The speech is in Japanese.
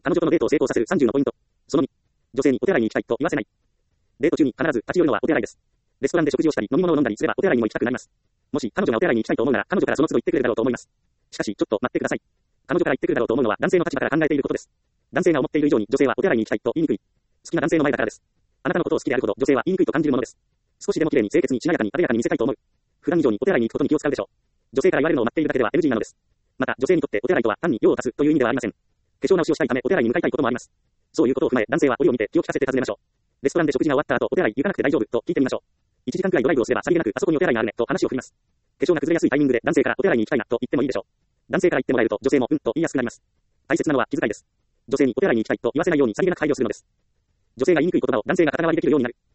彼女とのデートを成功させる30のポイント。その2、女性にお手洗いに行きたいと言わせない。デート中に必ず立ち寄るのはお手洗いです。レストランで食事をしたり飲み物を飲んだりすればお手洗いにも行きたくなります。もし彼女がお手洗いに行きたいと思うなら彼女からその都度言ってくれるだろうと思います。しかしちょっと待ってください。彼女から言ってくるだろうと思うのは男性の立場から考えていることです。男性が思っている以上に女性はお手洗いに行きたいと言いにくい。好きな男性の前だからです。あなたのことを好きであるほど女性は言いにくいと感じるものです。少しでも綺麗に清潔にしなやかに艶やかに見せたいと思う。普段以上にお手洗いに行くことに気を使うでしょう。女性から言われるのを待っているだけでは NG なのです。また女性にとってお手洗いとは単に用を足すという意味ではありません。化粧直しをしたいためお手洗いに向かいたいこともあります。そういうことを踏まえ男性は折を見て気を利かせて尋ねましょう。レストランで食事が終わった後お手洗い行かなくて大丈夫と聞いてみましょう。1時間くらいドライブをすればさりげなくあそこにお手洗いがあるねと話を振ります。化粧が崩れやすいタイミングで男性からお手洗いに行きたいなと言ってもいいでしょう。男性から言ってもらえると女性もうんと言いやすくなります。大切なのは気遣いです。女性にお手洗いに行きたいと言わせないようにさりげなく配慮するのです。女性が言いにくい言葉を男性が肩代わりできるようになる。